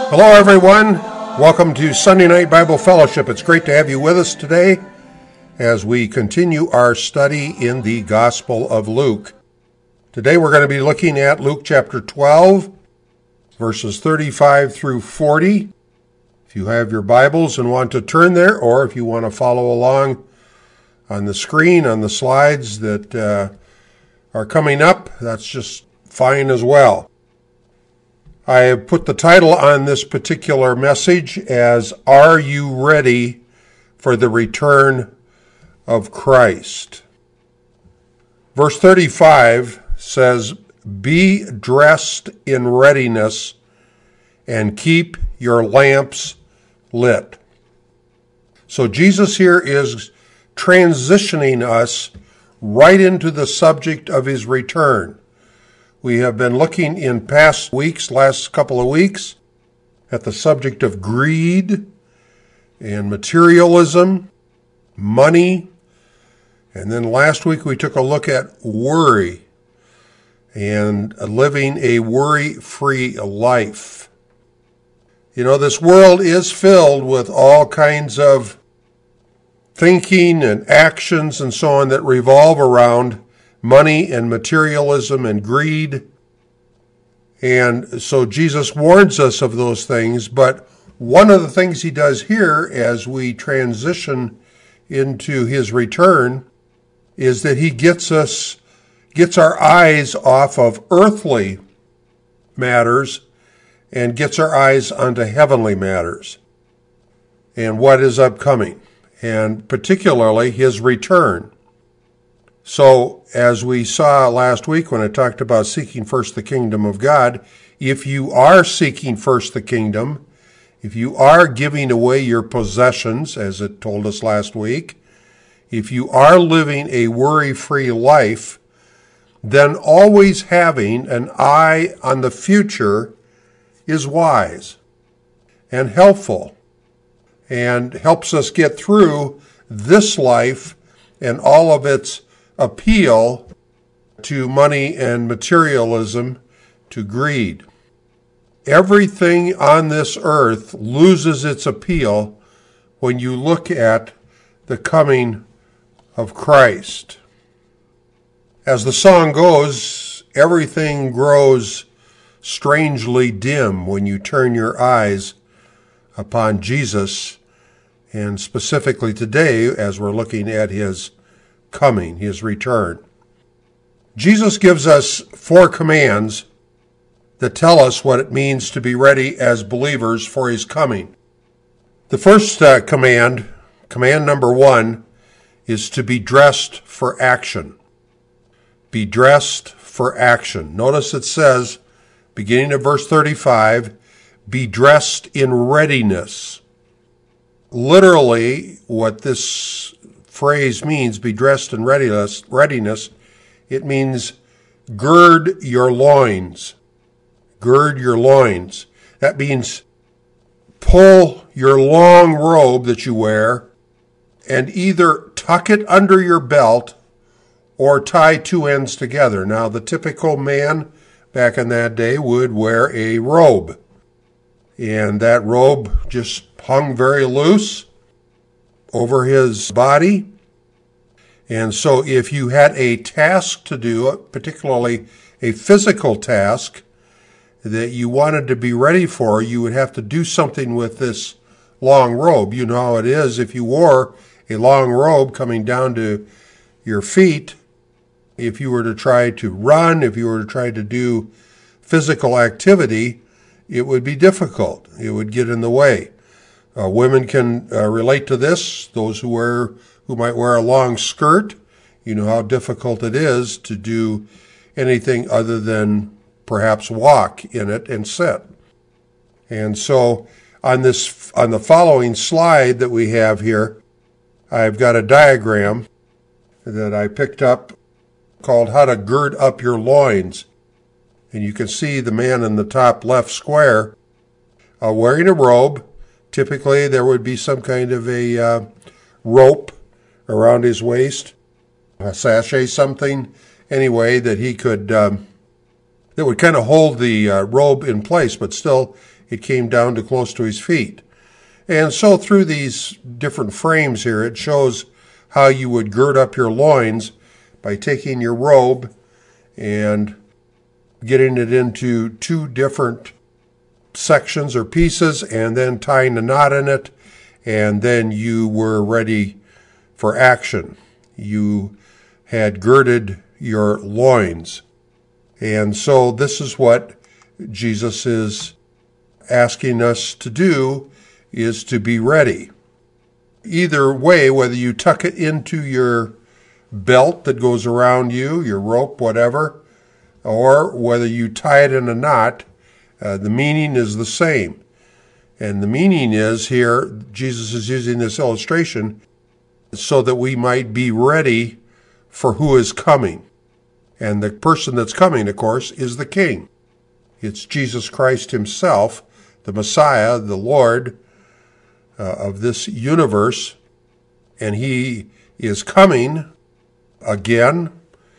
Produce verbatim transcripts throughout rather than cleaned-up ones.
Hello, everyone. Welcome to Sunday Night Bible Fellowship. It's great to have you with us today as we continue our study in the Gospel of Luke. Today we're going to be looking at Luke chapter twelve, verses thirty-five through forty. If you have your Bibles and want to turn there, or if you want to follow along on the screen, on the slides that uh, are coming up, that's just fine as well. I have put the title on this particular message as, Are You Ready for the Return of Christ? Verse thirty-five says, Be dressed in readiness and keep your lamps lit. So Jesus here is transitioning us right into the subject of his return. We have been looking in past weeks, last couple of weeks, at the subject of greed and materialism, money, and then last week we took a look at worry and living a worry-free life. You know, this world is filled with all kinds of thinking and actions and so on that revolve around money and materialism and greed. And so Jesus warns us of those things, but one of the things he does here as we transition into his return is that he gets us, gets our eyes off of earthly matters and gets our eyes onto heavenly matters and what is upcoming, and particularly his return. So, as we saw last week when I talked about seeking first the kingdom of God, if you are seeking first the kingdom, if you are giving away your possessions, as it told us last week, if you are living a worry-free life, then always having an eye on the future is wise and helpful and helps us get through this life and all of its appeal to money and materialism, to greed. Everything on this earth loses its appeal when you look at the coming of Christ. As the song goes, everything grows strangely dim when you turn your eyes upon Jesus, and specifically today as we're looking at his coming, his return. Jesus gives us four commands that tell us what it means to be ready as believers for his coming. The first uh, command, command number one, is to be dressed for action. Be dressed for action. Notice it says, beginning of verse thirty-five, be dressed in readiness. Literally, what this phrase means, be dressed in readiness, readiness, it means gird your loins. Gird your loins. That means pull your long robe that you wear and either tuck it under your belt or tie two ends together. Now, the typical man back in that day would wear a robe, and that robe just hung very loose over his body. And so if you had a task to do, particularly a physical task that you wanted to be ready for, you would have to do something with this long robe. You know how it is if you wore a long robe coming down to your feet. If you were to try to run, if you were to try to do physical activity, it would be difficult. It would get in the way. Uh, women can uh, relate to this. Those who wear, who might wear a long skirt, you know how difficult it is to do anything other than perhaps walk in it and sit. And so on this, on the following slide that we have here, I've got a diagram that I picked up called How to Gird Up Your Loins. And you can see the man in the top left square uh, wearing a robe. Typically, there would be some kind of a uh, rope around his waist, a sachet, something, anyway, that he could, um, that would kind of hold the uh, robe in place, but still it came down to close to his feet. And so through these different frames here, it shows how you would gird up your loins by taking your robe and getting it into two different sections or pieces and then tying a knot in it, and then you were ready for action. You had girded your loins. And so this is what Jesus is asking us to do, is to be ready. Either way, whether you tuck it into your belt that goes around you, your rope, whatever, or whether you tie it in a knot, uh, the meaning is the same. And the meaning is here, Jesus is using this illustration so that we might be ready for who is coming. And the person that's coming, of course, is the King. It's Jesus Christ himself, the Messiah, the Lord uh, of this universe. And he is coming again.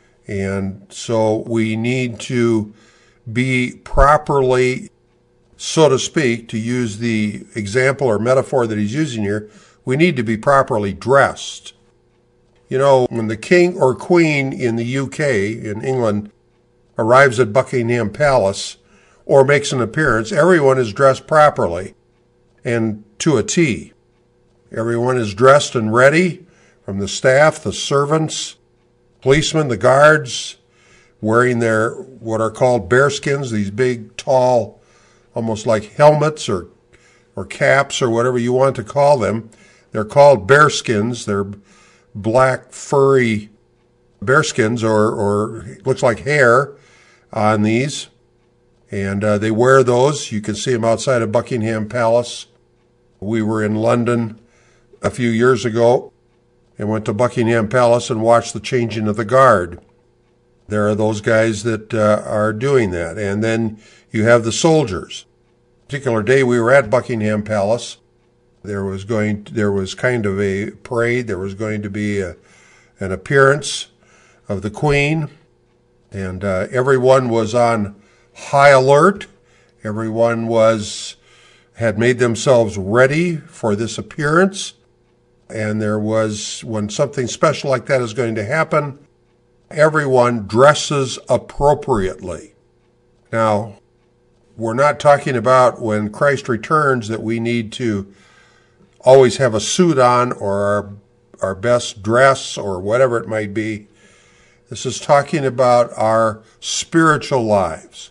And so we need to be properly, so to speak, to use the example or metaphor that he's using here, we need to be properly dressed. You know, when the king or queen in the U K, in England, arrives at Buckingham Palace or makes an appearance, everyone is dressed properly and to a T. Everyone is dressed and ready, from the staff, the servants, policemen, the guards, wearing their what are called bearskins, these big, tall, almost like helmets or or caps or whatever you want to call them. They're called bearskins. They're black, furry bearskins, or, or it looks like hair on these. And uh, they wear those. You can see them outside of Buckingham Palace. We were in London a few years ago and went to Buckingham Palace and watched the changing of the guard. There are those guys that uh, are doing that. And then you have the soldiers. A particular day we were at Buckingham Palace. There was going, there was kind of a parade. There was going to be a, an appearance of the Queen, and uh, everyone was on high alert. Everyone was had made themselves ready for this appearance, and there was, when something special like that is going to happen, everyone dresses appropriately. Now, we're not talking about when Christ returns that we need to always have a suit on or our, our best dress or whatever it might be. This is talking about our spiritual lives,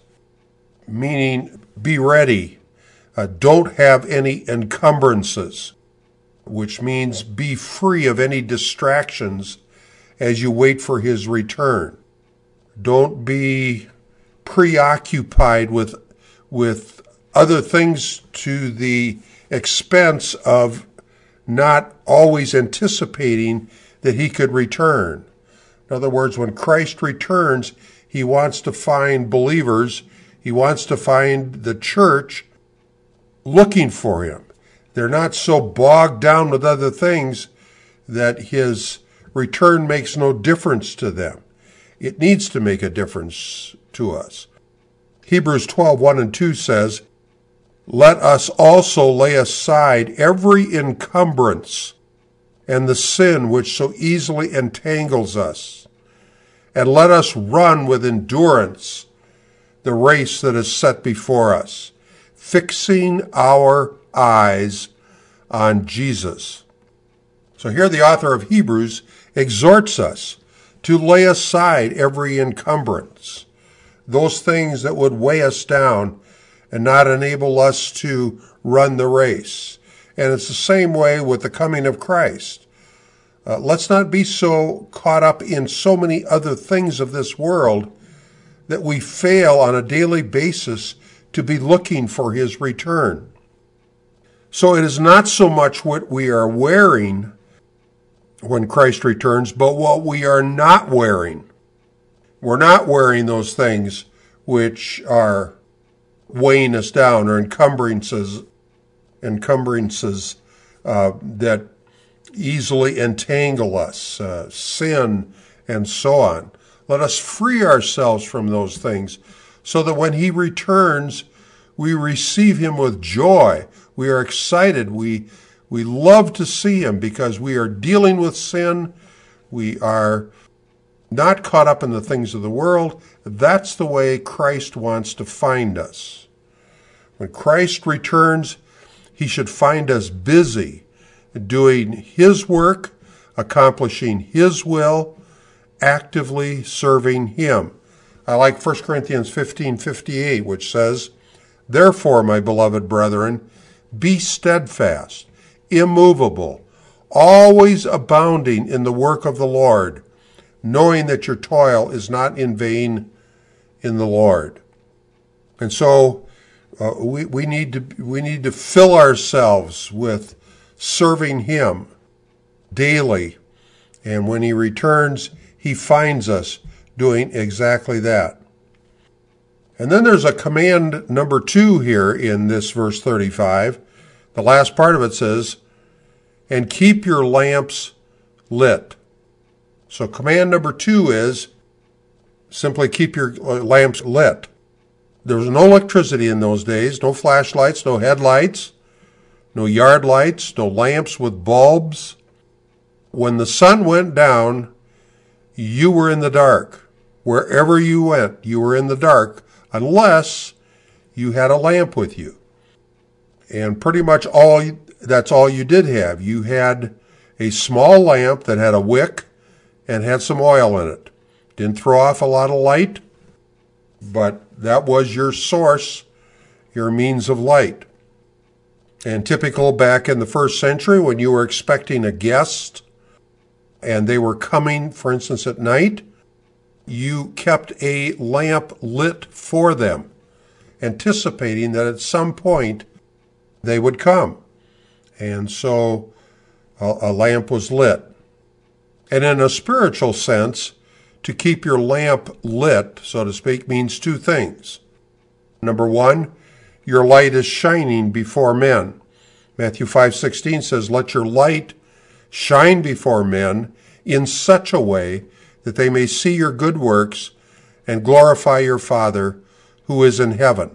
meaning be ready. Uh, don't have any encumbrances, which means be free of any distractions as you wait for his return. Don't be preoccupied with, with other things to the expense of not always anticipating that he could return. In other words, when Christ returns, he wants to find believers, he wants to find the church looking for him. They're not so bogged down with other things that his return makes no difference to them. It needs to make a difference to us. Hebrews twelve, one and two says, "Let us also lay aside every encumbrance and the sin which so easily entangles us, and let us run with endurance the race that is set before us, fixing our eyes on Jesus." So here the author of Hebrews exhorts us to lay aside every encumbrance, those things that would weigh us down and not enable us to run the race. And it's the same way with the coming of Christ. Uh, let's not be so caught up in so many other things of this world that we fail on a daily basis to be looking for his return. So it is not so much what we are wearing when Christ returns, but what we are not wearing. We're not wearing those things which are weighing us down, or encumbrances, encumbrances uh, that easily entangle us, uh, sin, and so on. Let us free ourselves from those things so that when he returns, we receive him with joy. We are excited. We, we love to see him because we are dealing with sin. We are not caught up in the things of the world. That's the way Christ wants to find us. When Christ returns, he should find us busy doing his work, accomplishing his will, actively serving him. I like First Corinthians fifteen fifty-eight, which says, "Therefore, my beloved brethren, be steadfast, immovable, always abounding in the work of the Lord, knowing that your toil is not in vain in the Lord." And so uh, we, we need to we need to fill ourselves with serving him daily. And when he returns, he finds us doing exactly that. And then there's a command number two here in this verse thirty-five. The last part of it says, "And keep your lamps lit." So command number two is simply keep your lamps lit. There was no electricity in those days, no flashlights, no headlights, no yard lights, no lamps with bulbs. When the sun went down, you were in the dark. Wherever you went, you were in the dark, unless you had a lamp with you. And pretty much all that's all you did have. You had a small lamp that had a wick and had some oil in it. Didn't throw off a lot of light, but that was your source, your means of light. And typical back in the first century, when you were expecting a guest and they were coming, for instance, at night, you kept a lamp lit for them, anticipating that at some point they would come. And so a, a lamp was lit. And in a spiritual sense, to keep your lamp lit, so to speak, means two things. Number one, your light is shining before men. Matthew five sixteen says, "Let your light shine before men in such a way that they may see your good works and glorify your Father who is in heaven."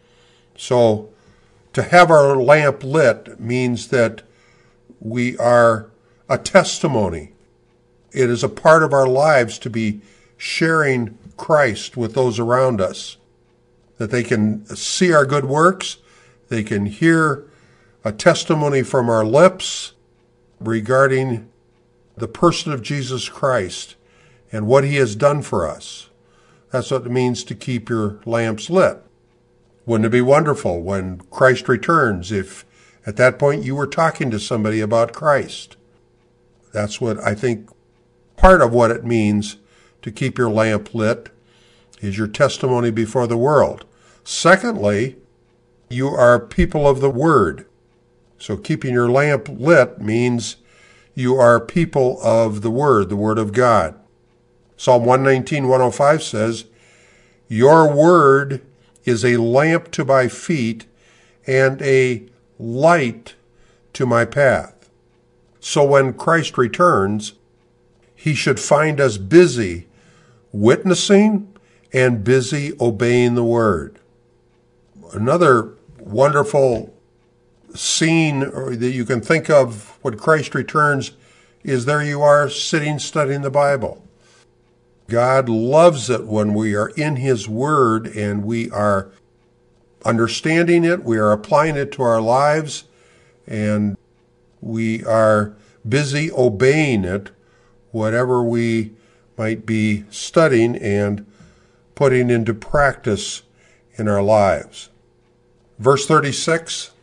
So to have our lamp lit means that we are a testimony. It is a part of our lives to be sharing Christ with those around us, that they can see our good works, they can hear a testimony from our lips regarding the person of Jesus Christ and what he has done for us. That's what it means to keep your lamps lit. Wouldn't it be wonderful when Christ returns if at that point you were talking to somebody about Christ? That's what I think part of what it means to keep your lamp lit is your testimony before the world. Secondly, you are people of the Word. So keeping your lamp lit means you are people of the Word, the Word of God. Psalm one nineteen, one oh five says, "Your word is a lamp to my feet and a light to my path." So when Christ returns, he should find us busy witnessing and busy obeying the word. Another wonderful scene that you can think of when Christ returns is there you are sitting studying the Bible. God loves it when we are in his word and we are understanding it, we are applying it to our lives, and we are busy obeying it, whatever we might be studying and putting into practice in our lives. Verse thirty-six,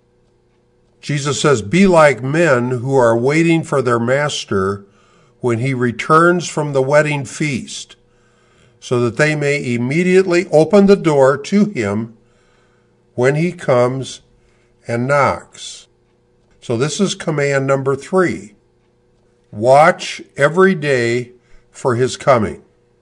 Jesus says, "Be like men who are waiting for their master when he returns from the wedding feast, so that they may immediately open the door to him when he comes and knocks." So this is command number three. Watch every day for his coming.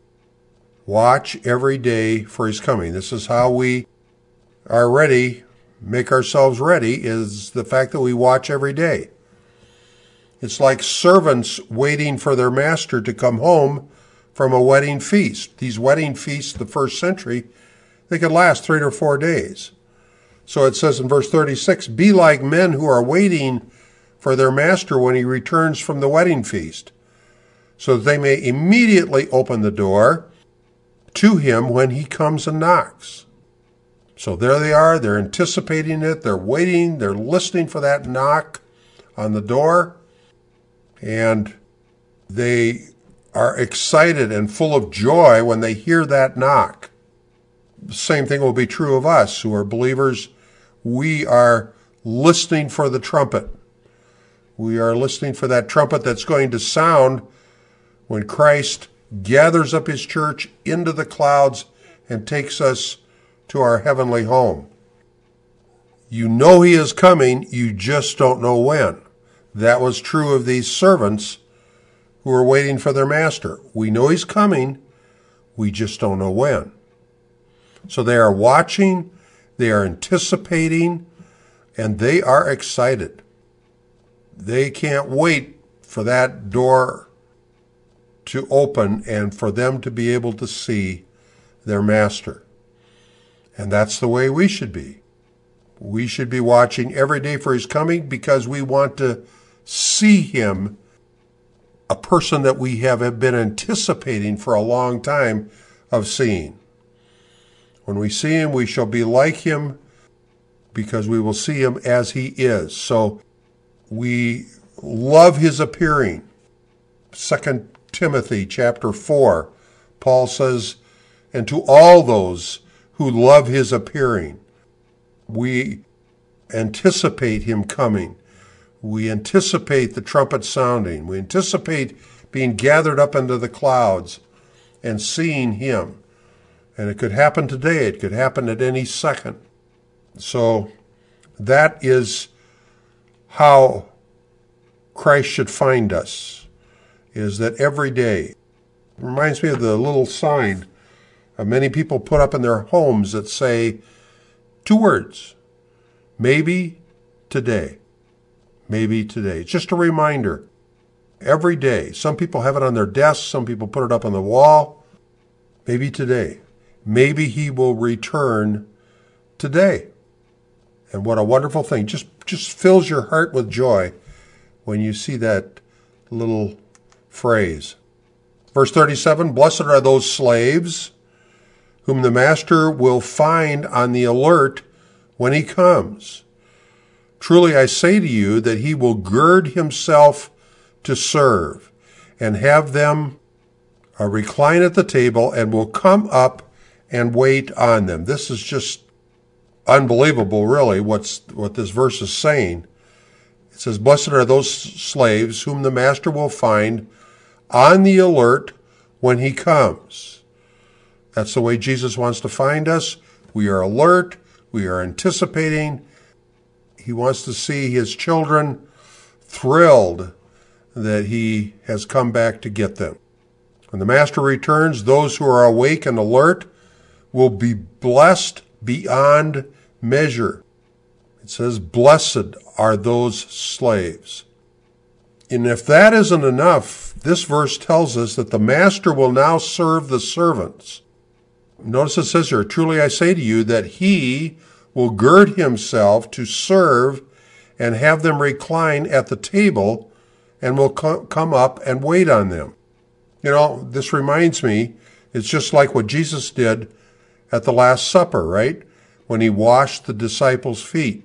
Watch every day for his coming. This is how we are ready, make ourselves ready, is the fact that we watch every day. It's like servants waiting for their master to come home from a wedding feast. These wedding feasts, the first century, they could last three to four days. So it says in verse thirty-six, be like men who are waiting for their master when he returns from the wedding feast, so that they may immediately open the door to him when he comes and knocks. So there they are, they're anticipating it, they're waiting, they're listening for that knock on the door, and they are excited and full of joy when they hear that knock. The same thing will be true of us who are believers. We are listening for the trumpet. We are listening for that trumpet that's going to sound when Christ gathers up his church into the clouds and takes us to our heavenly home. You know he is coming, you just don't know when. That was true of these servants who are waiting for their master. We know he's coming, we just don't know when. So they are watching, they are anticipating, and they are excited. They can't wait for that door to open and for them to be able to see their master. And that's the way we should be. We should be watching every day for his coming because we want to see him, a person that we have been anticipating for a long time of seeing. When we see him, we shall be like him because we will see him as he is. So we love his appearing. Second Timothy chapter four, Paul says, and to all those who love his appearing, we anticipate him coming. We anticipate the trumpet sounding. We anticipate being gathered up into the clouds and seeing him. And it could happen today. It could happen at any second. So that is how Christ should find us, is that every day. It reminds me of the little sign uh, many people put up in their homes that say two words, maybe today. Maybe today. It's just a reminder. Every day. Some people have it on their desks. Some people put it up on the wall. Maybe today. Maybe he will return today. And what a wonderful thing. Just, just fills your heart with joy when you see that little phrase. Verse thirty-seven, blessed are those slaves whom the master will find on the alert when he comes. Truly I say to you that he will gird himself to serve and have them uh, recline at the table and will come up and wait on them. This is just unbelievable, really, what's, what this verse is saying. It says, blessed are those slaves whom the master will find on the alert when he comes. That's the way Jesus wants to find us. We are alert. We are anticipating. He wants to see his children thrilled that he has come back to get them. When the master returns, those who are awake and alert will be blessed beyond measure. It says, blessed are those slaves. And if that isn't enough, this verse tells us that the master will now serve the servants. Notice it says here, truly I say to you that he will gird himself to serve and have them recline at the table and will co- come up and wait on them. You know, this reminds me, it's just like what Jesus did at the Last Supper, right? When he washed the disciples' feet.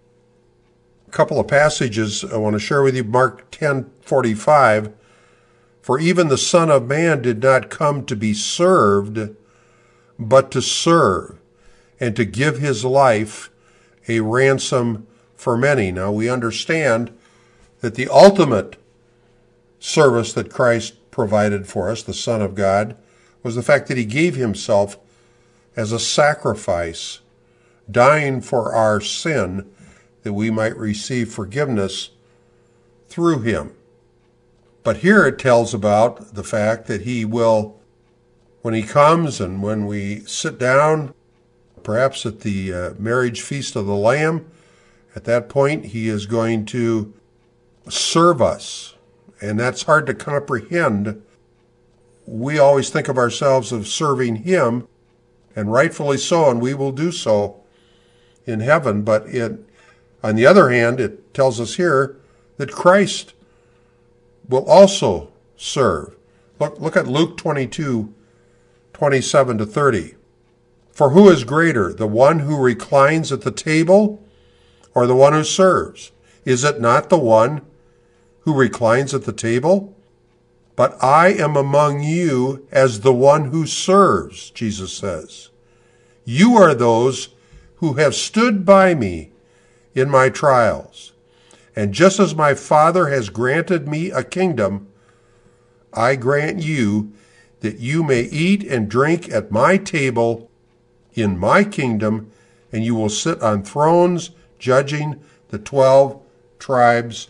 A couple of passages I want to share with you. Mark ten forty-five. For even the Son of Man did not come to be served, but to serve, and to give his life a ransom for many. Now we understand that the ultimate service that Christ provided for us, the Son of God, was the fact that he gave himself as a sacrifice, dying for our sin, that we might receive forgiveness through him. But here it tells about the fact that he will, when he comes and when we sit down, perhaps at the uh, marriage feast of the Lamb, at that point he is going to serve us. And that's hard to comprehend. We always think of ourselves as serving him, and rightfully so, and we will do so in heaven, but it, on the other hand, it tells us here that Christ will also serve. Look, look at Luke twenty-two, twenty-seven to thirty. For who is greater, the one who reclines at the table or the one who serves? Is it not the one who reclines at the table? But I am among you as the one who serves, Jesus says. You are those who have stood by me in my trials. And just as my Father has granted me a kingdom, I grant you that you may eat and drink at my table in my kingdom, and you will sit on thrones judging the twelve tribes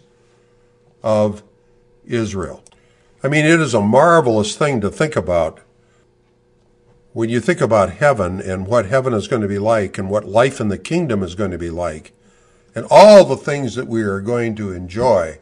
of Israel. I mean, it is a marvelous thing to think about. When you think about heaven and what heaven is going to be like and what life in the kingdom is going to be like and all the things that we are going to enjoy.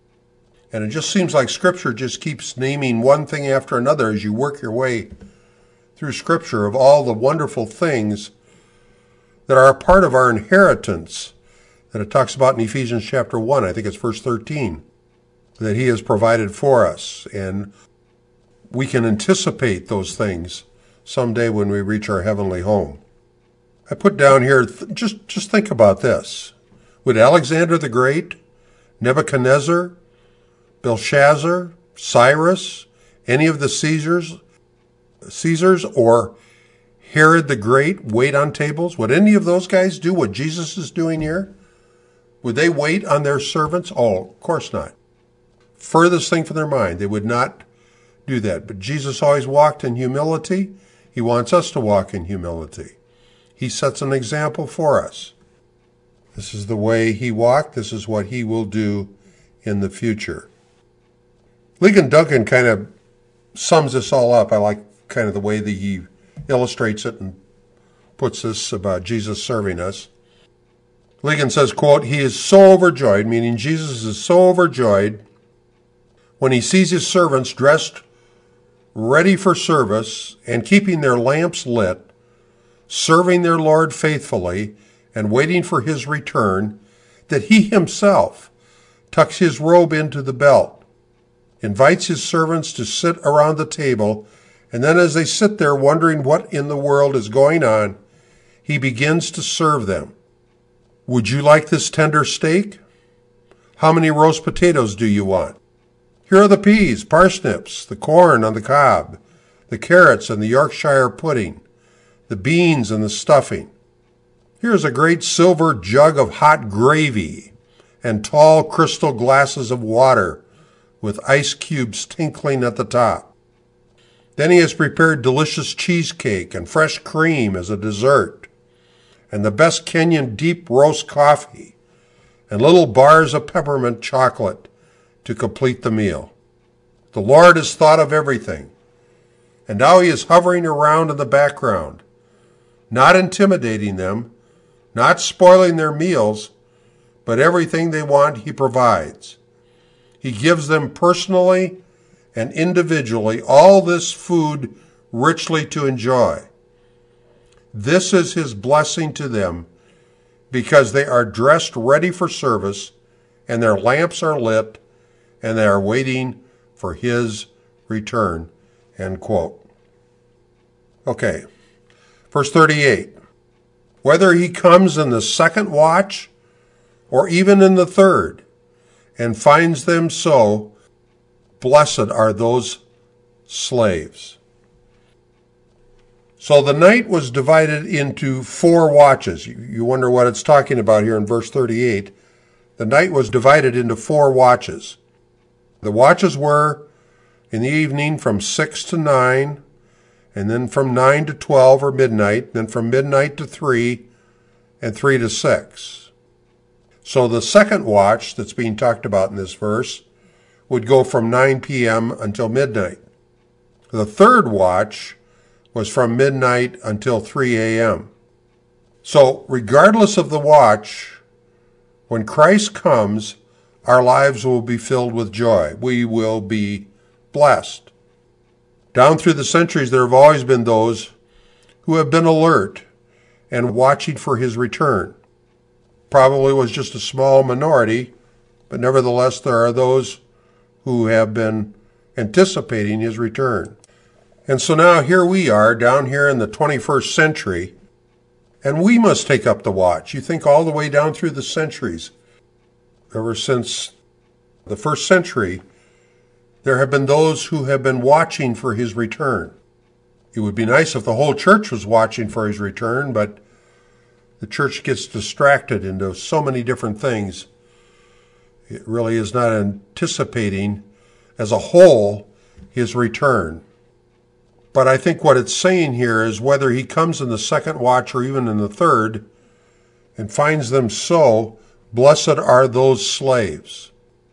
And it just seems like Scripture just keeps naming one thing after another as you work your way through Scripture of all the wonderful things that are a part of our inheritance that it talks about in Ephesians chapter one, I think it's verse thirteen, that He has provided for us. And we can anticipate those things someday when we reach our heavenly home. I put down here, th- just, just think about this. Would Alexander the Great, Nebuchadnezzar, Belshazzar, Cyrus, any of the Caesars, Caesars or Herod the Great wait on tables? Would any of those guys do what Jesus is doing here? Would they wait on their servants? Oh, of course not. Furthest thing from their mind, they would not do that. But Jesus always walked in humility. He wants us to walk in humility. He sets an example for us. This is the way He walked. This is what He will do in the future. Ligon Duncan kind of sums this all up. I like kind of the way that he illustrates it and puts this about Jesus serving us. Ligon says, quote, "He is so overjoyed," meaning Jesus is so overjoyed, "when He sees His servants dressed ready for service and keeping their lamps lit, serving their Lord faithfully and waiting for His return, that He Himself tucks His robe into the belt, invites His servants to sit around the table, and then as they sit there wondering what in the world is going on, He begins to serve them. Would you like this tender steak? How many roast potatoes do you want? Here are the peas, parsnips, the corn on the cob, the carrots and the Yorkshire pudding, the beans and the stuffing. Here's a great silver jug of hot gravy and tall crystal glasses of water with ice cubes tinkling at the top. Then He has prepared delicious cheesecake and fresh cream as a dessert, and the best Kenyan deep roast coffee, and little bars of peppermint chocolate to complete the meal. The Lord has thought of everything, and now He is hovering around in the background, not intimidating them, not spoiling their meals, but everything they want He provides. He gives them personally and individually all this food richly to enjoy. This is His blessing to them because they are dressed ready for service and their lamps are lit and they are waiting for His return. End quote. Okay, verse thirty-eight. Whether He comes in the second watch or even in the third and finds them so, blessed are those slaves. So the night was divided into four watches. You wonder what it's talking about here in verse thirty-eight. The night was divided into four watches. The watches were in the evening from six to nine, and then from nine to twelve or midnight, then from midnight to three, and three to six. So the second watch that's being talked about in this verse would go from nine p.m. until midnight. The third watch was from midnight until three a.m. So regardless of the watch, when Christ comes, our lives will be filled with joy. We will be blessed. Down through the centuries, there have always been those who have been alert and watching for his return. Probably was just a small minority, but nevertheless there are those who have been anticipating his return. And so now here we are down here in the twenty-first century, and we must take up the watch. You think all the way down through the centuries, ever since the first century, there have been those who have been watching for his return. It would be nice if the whole church was watching for his return, but the church gets distracted into so many different things. It really is not anticipating as a whole his return. But I think what it's saying here is whether he comes in the second watch or even in the third and finds them so, blessed are those slaves.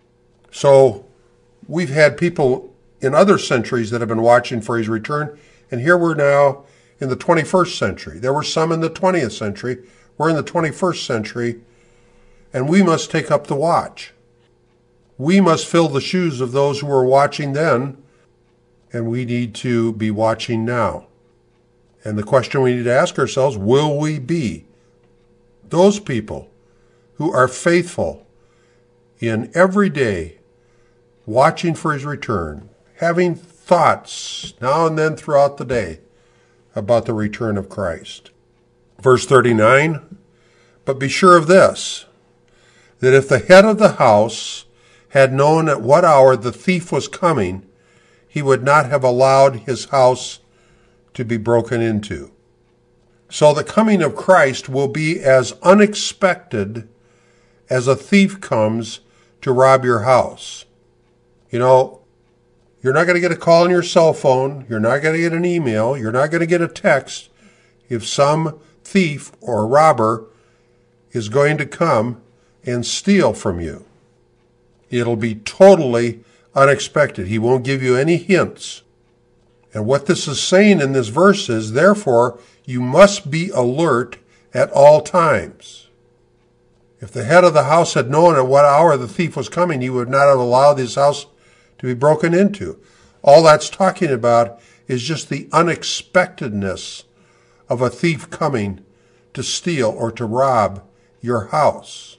So we've had people in other centuries that have been watching for his return, and here we're now in the twenty-first century. There were some in the twentieth century. We're in the twenty-first century, and we must take up the watch. We must fill the shoes of those who were watching then, and we need to be watching now. And the question we need to ask ourselves, will we be those people who are faithful in every day, watching for his return, having thoughts now and then throughout the day about the return of Christ? Verse thirty-nine, but be sure of this, that if the head of the house had known at what hour the thief was coming, he would not have allowed his house to be broken into. So the coming of Christ will be as unexpected as a thief comes to rob your house. You know, you're not going to get a call on your cell phone. You're not going to get an email. You're not going to get a text if some thief or robber is going to come and steal from you. It'll be totally unexpected. He won't give you any hints. And what this is saying in this verse is, therefore, you must be alert at all times. If the head of the house had known at what hour the thief was coming, he would not have allowed his house to be broken into. All that's talking about is just the unexpectedness of a thief coming to steal or to rob your house.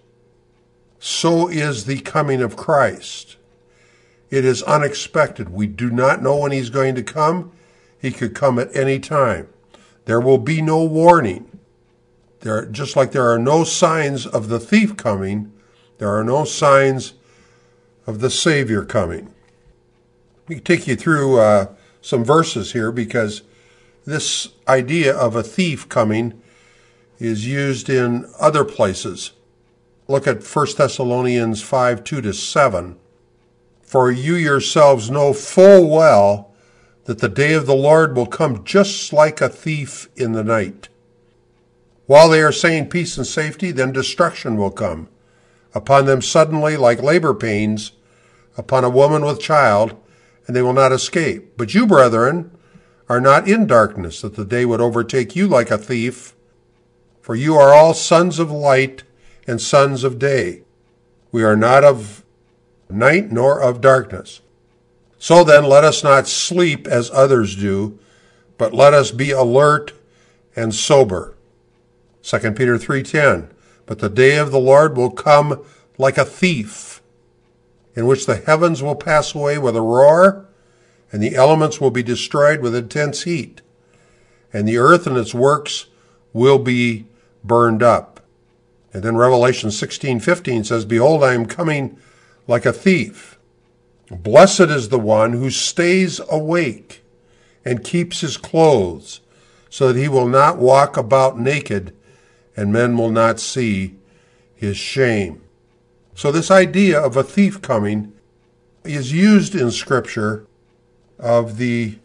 So is the coming of Christ. It is unexpected. We do not know when he's going to come. He could come at any time. There will be no warning. There, just like there are no signs of the thief coming, there are no signs of the Savior coming. Let me take you through uh, some verses here, because this idea of a thief coming is used in other places. Look at First Thessalonians five, two to seven. For you yourselves know full well that the day of the Lord will come just like a thief in the night. While they are saying peace and safety, then destruction will come upon them suddenly like labor pains upon a woman with child, and they will not escape. But you, brethren, are not in darkness, that the day would overtake you like a thief. For you are all sons of light and sons of day. We are not of night nor of darkness. So then let us not sleep as others do, but let us be alert and sober. Second Peter three ten, but the day of the Lord will come like a thief, in which the heavens will pass away with a roar, and the elements will be destroyed with intense heat, and the earth and its works will be burned up. And then Revelation sixteen fifteen says, behold, I am coming like a thief. Blessed is the one who stays awake and keeps his clothes, so that he will not walk about naked, and men will not see his shame. So this idea of a thief coming is used in Scripture of the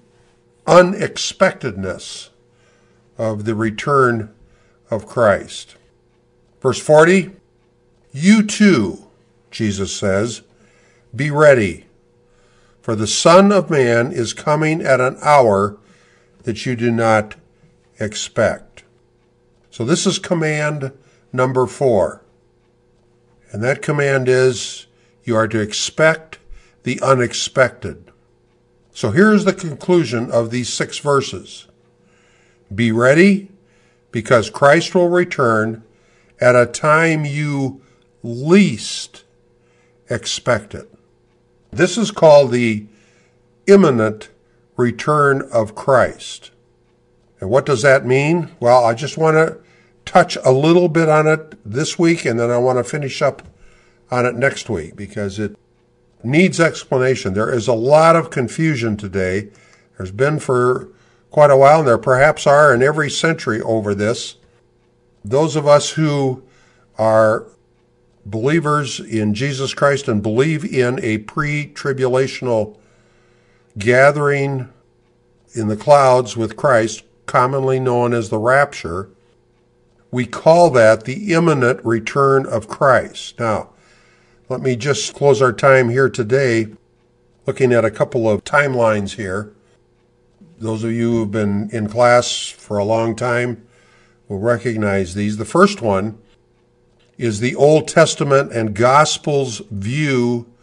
unexpectedness of the return of Christ. Verse forty, you too, Jesus says, be ready, for the Son of Man is coming at an hour that you do not expect. So this is command number four. And that command is, you are to expect the unexpected. So here's the conclusion of these six verses. Be ready, because Christ will return at a time you least expect it. This is called the imminent return of Christ. And what does that mean? Well, I just want to touch a little bit on it this week, and then I want to finish up on it next week because it needs explanation. There is a lot of confusion today. There's been for quite a while, and there perhaps are in every century over this. Those of us who are believers in Jesus Christ and believe in a pre-tribulational gathering in the clouds with Christ, commonly known as the rapture, we call that the imminent return of Christ. Now, let me just close our time here today looking at a couple of timelines here. Those of you who have been in class for a long time will recognize these. The first one is the Old Testament and Gospels view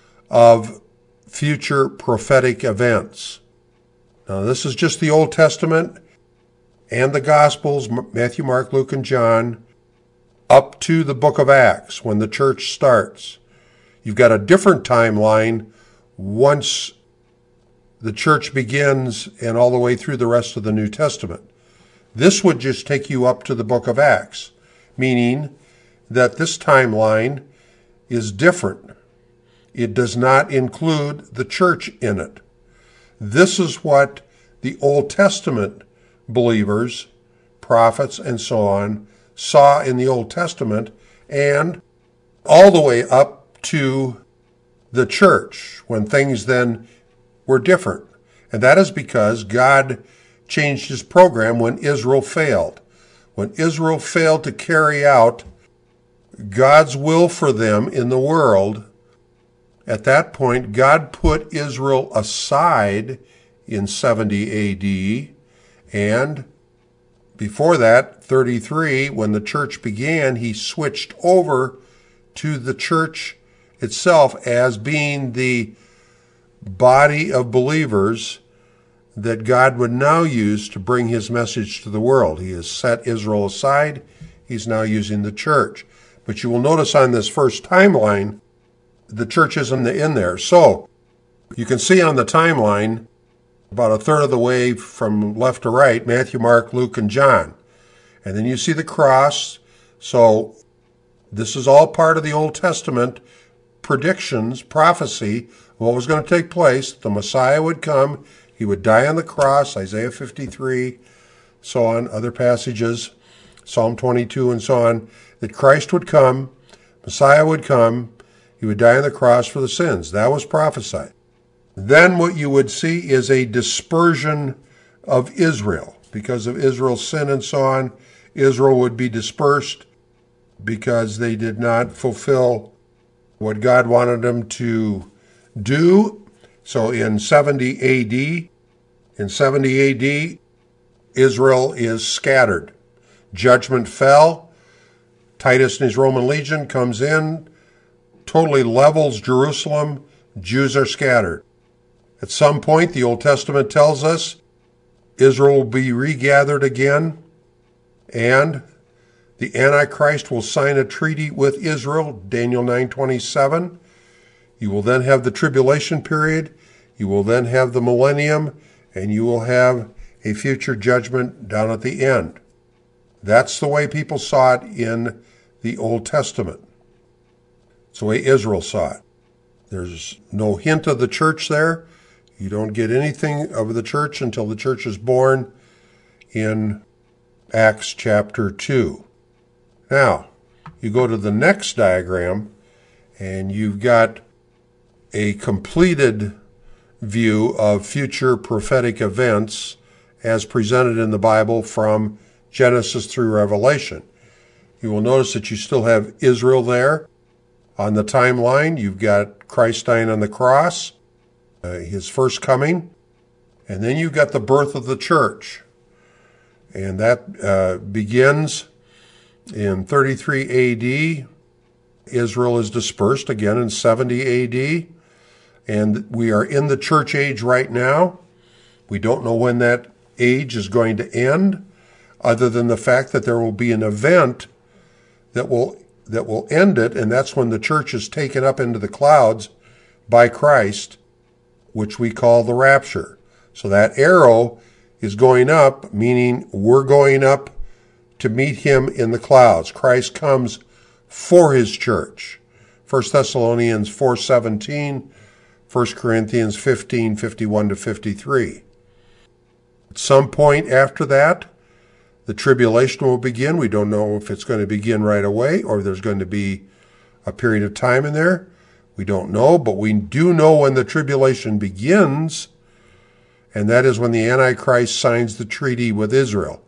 of future prophetic events. Now, this is just the Old Testament and the Gospels, Matthew, Mark, Luke, and John, up to the book of Acts, when the church starts. You've got a different timeline once the church begins and all the way through the rest of the New Testament. This would just take you up to the book of Acts, meaning that this timeline is different. It does not include the church in it. This is what the Old Testament believers, prophets, and so on saw in the Old Testament, and all the way up to the church when things then were different. And that is because God changed his program when Israel failed. When Israel failed to carry out God's will for them in the world, at that point, God put Israel aside in seventy A D, and before that, thirty-three, when the church began, he switched over to the church itself as being the body of believers that God would now use to bring his message to the world. He has set Israel aside. He's now using the church. But you will notice on this first timeline, the church isn't in there. So you can see on the timeline, about a third of the way from left to right, Matthew, Mark, Luke, and John. And then you see the cross. So this is all part of the Old Testament predictions, prophecy, what was going to take place. The Messiah would come. He would die on the cross, Isaiah fifty-three, so on, other passages, Psalm twenty-two, and so on, that Christ would come, Messiah would come, he would die on the cross for the sins. That was prophesied. Then what you would see is a dispersion of Israel. Because of Israel's sin and so on, Israel would be dispersed because they did not fulfill what God wanted them to do. So in seventy A D, in seventy A D, Israel is scattered. Judgment fell. Titus and his Roman legion comes in, totally levels Jerusalem. Jews are scattered. At some point, the Old Testament tells us Israel will be regathered again, and the Antichrist will sign a treaty with Israel, Daniel nine twenty-seven. You will then have the tribulation period. You will then have the millennium, and you will have a future judgment down at the end. That's the way people saw it in the Old Testament. It's the way Israel saw it. There's no hint of the church there. You don't get anything of the church until the church is born in Acts chapter two. Now, you go to the next diagram, and you've got a completed view of future prophetic events as presented in the Bible from Genesis through Revelation. You will notice that you still have Israel there. On the timeline, you've got Christ dying on the cross, uh, his first coming, and then you've got the birth of the church. And that uh, begins in thirty-three A D. Israel is dispersed again in seventy A D. And we are in the church age right now. We don't know when that age is going to end. other than the fact that there will be an event that will that will end it, and that's when the church is taken up into the clouds by Christ, which we call the rapture. So that arrow is going up, meaning we're going up to meet him in the clouds. Christ comes for his church. First Thessalonians four seventeen, First Corinthians fifteen fifty-one to fifty-three. At some point after that, the tribulation will begin. We don't know if it's going to begin right away or there's going to be a period of time in there. We don't know, but we do know when the tribulation begins, and that is when the Antichrist signs the treaty with Israel.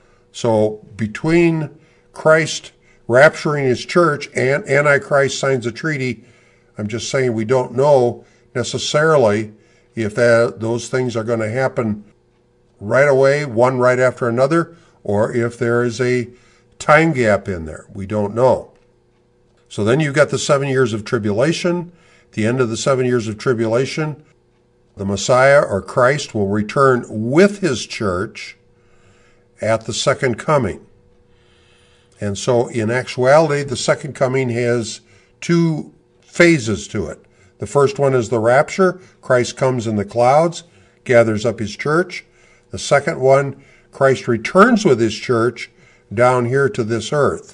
So between Christ rapturing his church and Antichrist signs a treaty, I'm just saying we don't know necessarily if that, those things are going to happen right away, one right after another, or if there is a time gap in there. We don't know. So then you've got the seven years of tribulation. At the end of the seven years of tribulation, the Messiah or Christ will return with his church at the second coming. And so in actuality, the second coming has two phases to it. The first one is the rapture. Christ comes in the clouds, gathers up his church. The second one, Christ returns with his church down here to this earth.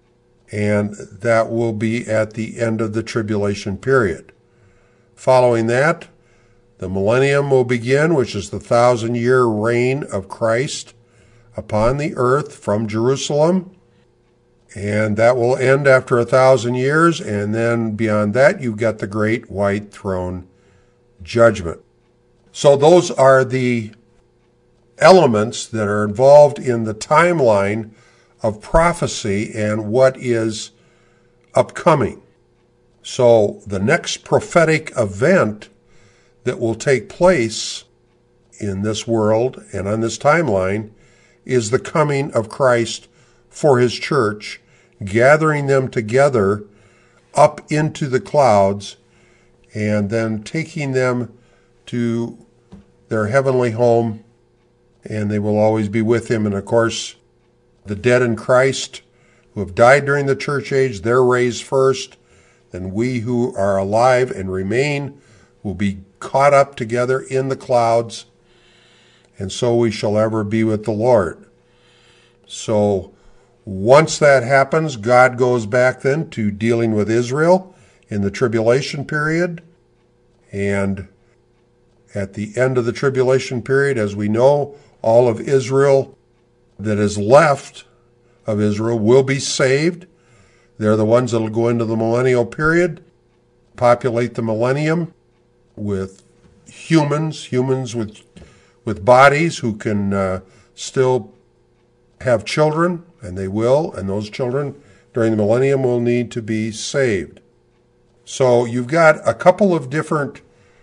And that will be at the end of the tribulation period. Following that, the millennium will begin, which is the thousand-year reign of Christ upon the earth from Jerusalem. And that will end after a thousand years. And then beyond that, you've got the great white throne judgment. So those are the elements that are involved in the timeline of prophecy and what is upcoming. So the next prophetic event that will take place in this world and on this timeline is the coming of Christ for his church, gathering them together up into the clouds and then taking them to their heavenly home, and they will always be with him. And of course, the dead in Christ who have died during the church age, they're raised first. Then we who are alive and remain will be caught up together in the clouds, and so we shall ever be with the Lord. So once that happens, God goes back then to dealing with Israel in the tribulation period. And at the end of the tribulation period, as we know, all of Israel that is left of Israel will be saved. They're the ones that will go into the millennial period, populate the millennium with humans, humans with with bodies who can uh, still have children, and they will, and those children during the millennium will need to be saved. So you've got a couple of different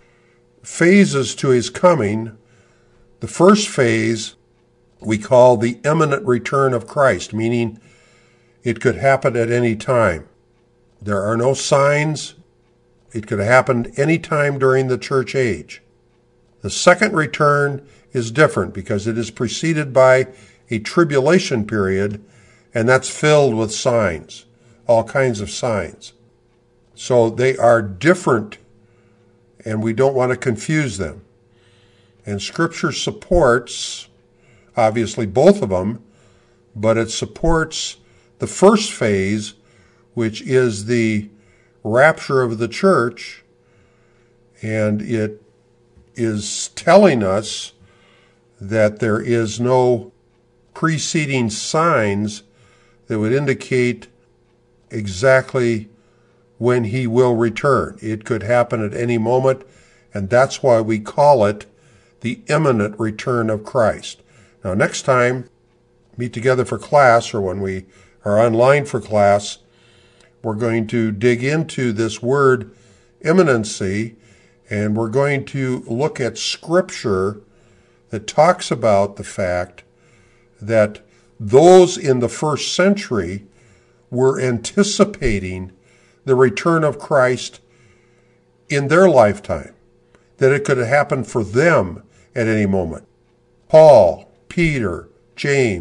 phases to his coming. The first phase we call the imminent return of Christ, meaning it could happen at any time. There are no signs. It could have happened any time during the church age. The second return is different because it is preceded by a tribulation period, and that's filled with signs, all kinds of signs. So they are different, and we don't want to confuse them. And Scripture supports, obviously, both of them, but it supports the first phase, which is the rapture of the church, and it is telling us that there is no preceding signs that would indicate exactly when he will return. It could happen at any moment, and that's why we call it the imminent return of Christ. Now, next time, meet together for class, or when we are online for class, we're going to dig into this word imminency, and we're going to look at Scripture that talks about the fact that those in the first century were anticipating the return of Christ in their lifetime, that it could happen for them at any moment. Paul, Peter, James,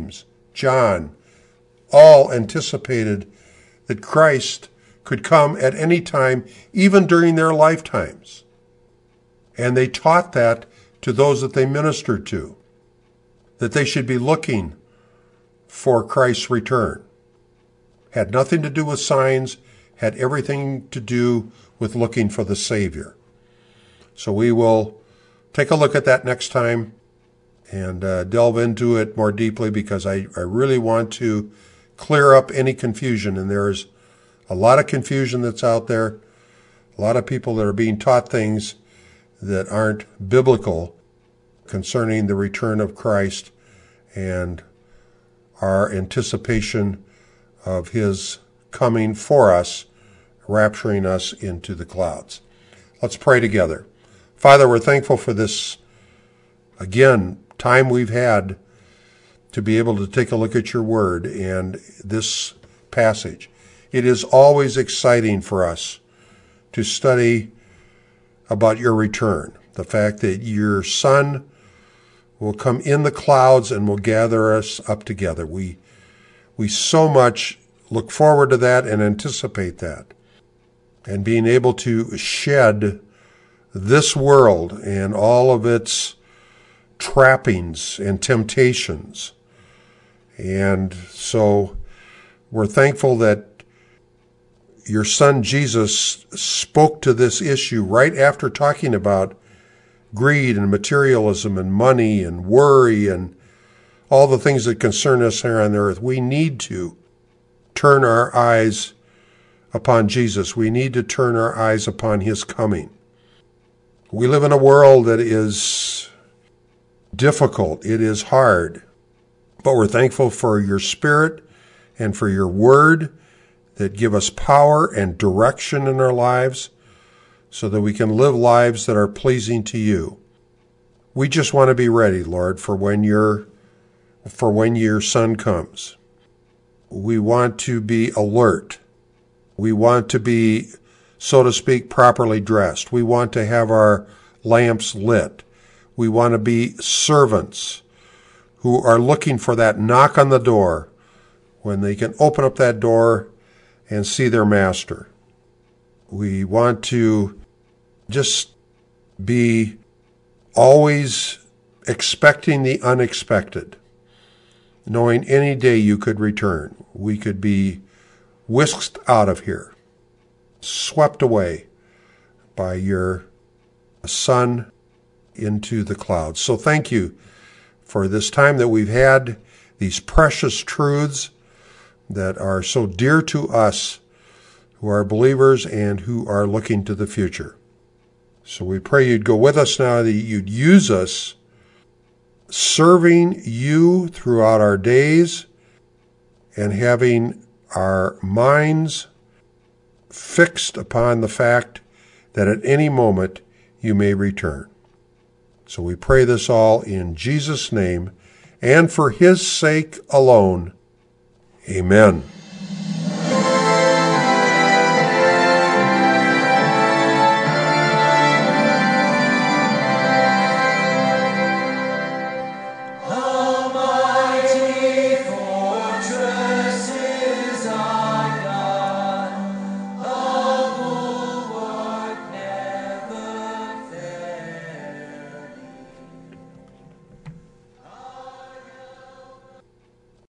John, all anticipated that Christ could come at any time, even during their lifetimes. And they taught that to those that they ministered to, that they should be looking for Christ's return. Had nothing to do with signs, had everything to do with looking for the Savior. So we will take a look at that next time and uh, delve into it more deeply, because I, I really want to clear up any confusion. And there's a lot of confusion that's out there, a lot of people that are being taught things that aren't biblical concerning the return of Christ and our anticipation of his coming for us, rapturing us into the clouds. Let's pray together. Father, we're thankful for this, again, time we've had to be able to take a look at your word and this passage. It is always exciting for us to study about your return, the fact that your Son will come in the clouds and will gather us up together. We, we so much look forward to that and anticipate that, and being able to shed this world and all of its trappings and temptations. And so we're thankful that your Son Jesus spoke to this issue right after talking about greed and materialism and money and worry and all the things that concern us here on the earth. We need to turn our eyes upon Jesus. We need to turn our eyes upon his coming. We live in a world that is difficult. It is hard. But we're thankful for your Spirit and for your word that give us power and direction in our lives so that we can live lives that are pleasing to you. We just want to be ready, Lord, for when your for when your Son comes. We want to be alert. We want to be, so to speak, properly dressed. We want to have our lamps lit. We want to be servants who are looking for that knock on the door when they can open up that door and see their master. We want to just be always expecting the unexpected, knowing any day you could return. We could be whisked out of here, swept away by your Son into the clouds. So thank you for this time that we've had, these precious truths that are so dear to us who are believers and who are looking to the future. So we pray you'd go with us now, that you'd use us serving you throughout our days and having our minds fixed upon the fact that at any moment you may return. So we pray this all in Jesus' name and for his sake alone. Amen.